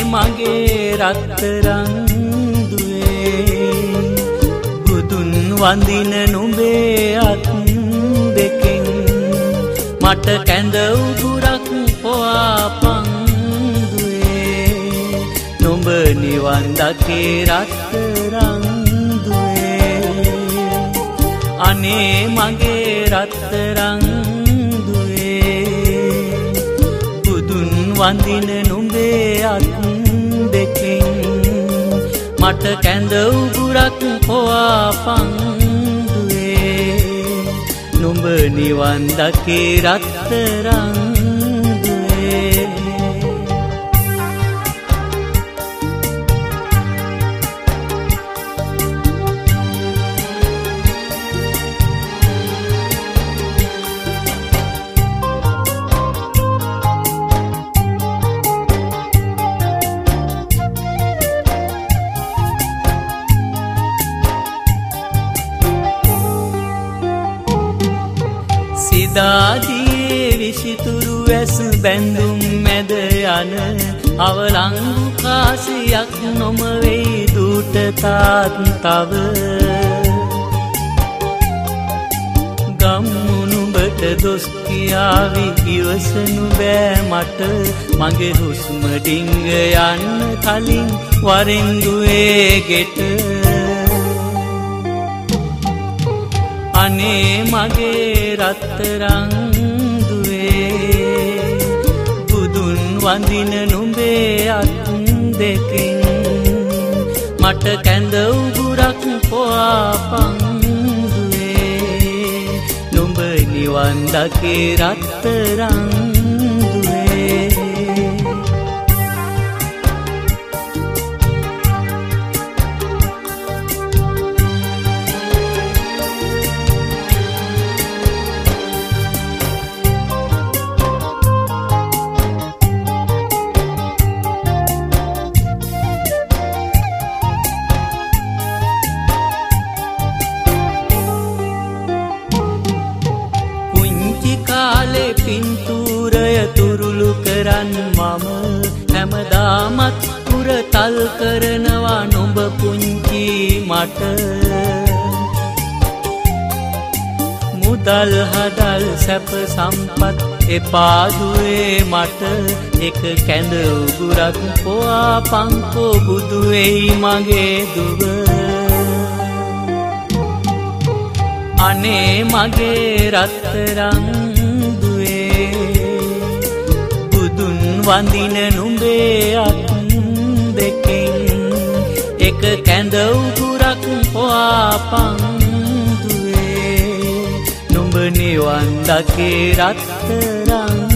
මගේ රත්තරන් දුවේ බුදුන් වඳින නුඹේ අත් දෙකෙන් මට කැඳ උගුරක් පොආපන් දුවේ නුඹ නිවන් දකේ රත්තරන් දුවේ අනේ මගේ රත්තරන් වඳින නුඹේ අත් දෙකෙන් මට කැඳ උගුරක් පොආපන් දුවේ නුඹ නිවන් දකේ රත්තරන් දුවේ සිදාදියේ විසිතුරු ඇස් බැඳුම් මැද යන අවලංගු කාසියක් නොම වෙයි දුට තාත් තව ගම්මුනුඹට දොස් කියාවි ඉවසනු බෑ මට මගේ හුස්ම ඩිංග යන්න කලින් වරෙන් දුවේ ගෙට අනේ මගේ රත්තරන් දුවේ බුදුන් වඳින නුඹේ අත් දෙකෙන් මට කැඳ උගුරක් පොආපන් දුවේ නුඹ නිවන් දකේ රත්තරන් දුවේ පින්තූරය තුරුළු කරන් මම හැමදාමත් පුරතල් කරනවා නුඹ පුංචි මට මුදල් හදල් සැප සම්පත් එපාදුවේ මට එක කැඳ උගුරක් පොආපන්කෝ බුදු වෙයි මගේ දුව අනේ මගේ රත්තරන් වඳින නුඹේ අත් දෙකෙන් එක කැඳ උගුරක් පොආපන් දුවේ නුඹ නිවන් දකේ රත්තරන්